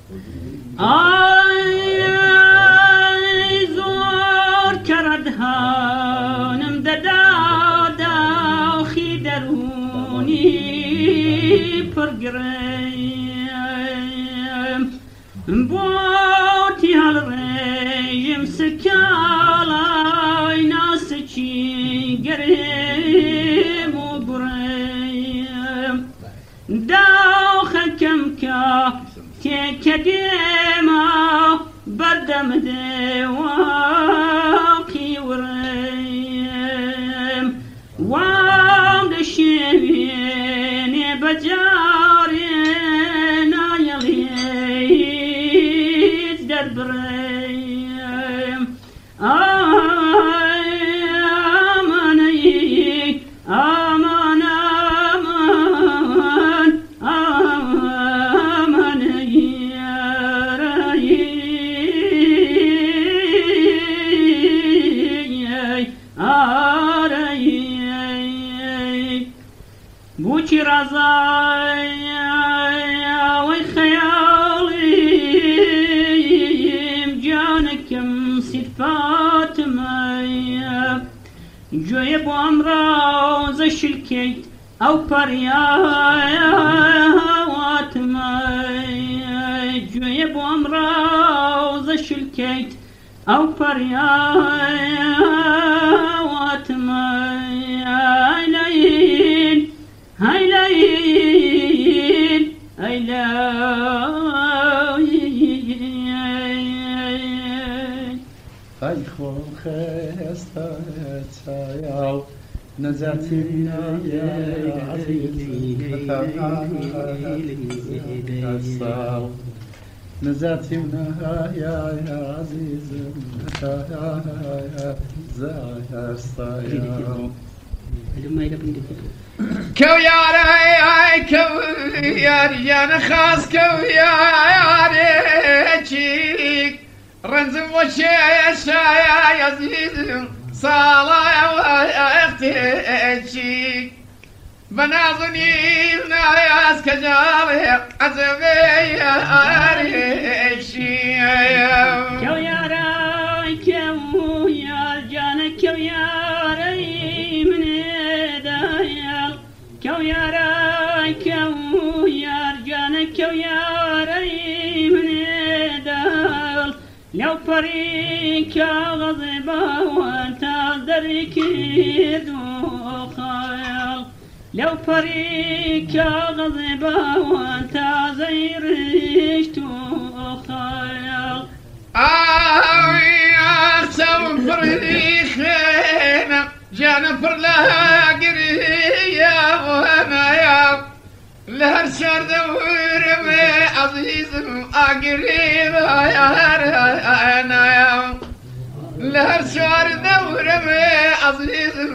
ئای زۆر کەڕەدهانم دەدا داوخی دەرونی پڕگرێم بۆتی هەڵڕێژم سکاڵای ناسکی گەرێم و گوڕێم داوخەکەم کە تێکە دێمە بەردەم دێواقی وڕێم وام دەشێوێنێ بەجارێ نایەڵێت دەربڕێم ئامانەی ئامان ئامان ئامانەی بوچی ڕازای خەیاڵیم جانەکەم سیفاتمەیە گوێیە بۆ ئەمڕۆزە شلکەیت ئەو پەریاواتمەیە گوێیە بۆ ئەمڕۆزە شلکەیت ئەو پەریاواتمەیە ئەیلەین هەیلەین ئەیلەین ئەی خۆم خێستە چاو نەجاتی نەجاتی منەهایە عەزیزم کەو یارە کەو یاریانە خاس کەو یارێکی ڕەنجم بۆ چێشایە عەزیزم ساڵایەوە ئەختێکی بەنازنی نایاز کە جاڵێ عەجەبێ یارێکی کەو یارای کەو یار جانە کەو یارەی منێدایەڵ کەو یارای کەو یار جانە کەو یارەی منێدایەڵ لەو پەری کاغەزێ باوە تا دەری کرد و خەیاڵ لەو پەری کاغەزێ باوە تازەی ڕشت و خەیاڵ ئاوی ئاخچەوم پڕی خوێنە جانە پڕ لە گریەوەنایە لە هەر شاردەورمێ عەزیزم ئاگریەوەنایە لە هەر شاردەورمێ عەزیزم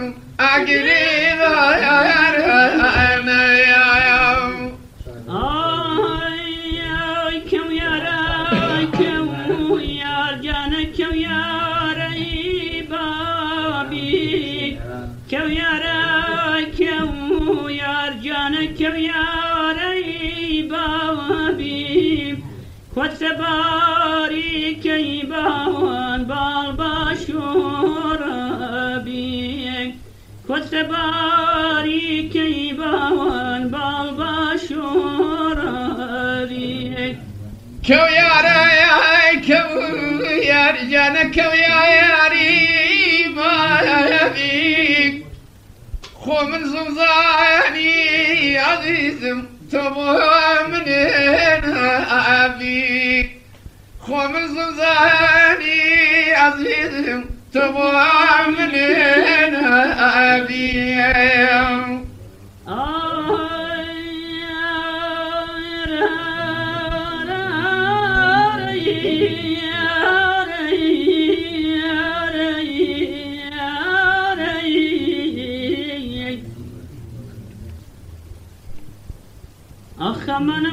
ئاگریەوەنایە ئای کەو یارای کەو یار جانە کەو یارەی بابی کەو یارای کەو یار جانە کەو یارەی بابی کۆچە باریکەی باوان باڵ باشۆڕەبی کۆچە باریکەی باوان باڵ باشۆڕەبی کەو یارای کەو یاری جانە کەو یاری بابی خۆ من زوزانی عەزیزم تۆ بۆ منێن ئابی خۆ من زوزانی عەزیزم تۆ بۆ منێن ئابی آخه من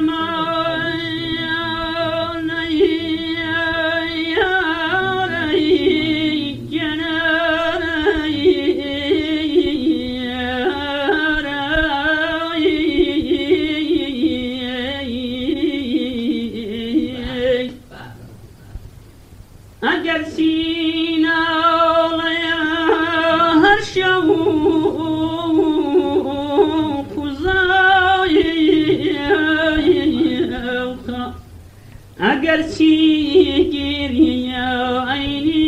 سينا يا هرشا وخزايا أقر سيجير يا عيني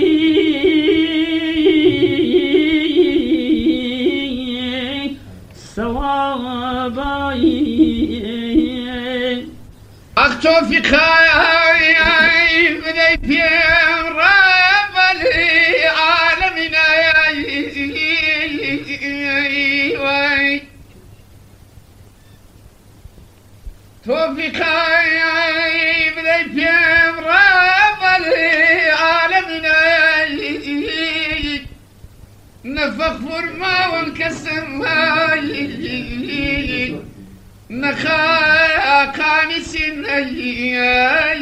صوابي أختو في خايف بديتي رب العالمين توفيق بديتي رب العالمين نفخ فرما وانكسم نخا كانسين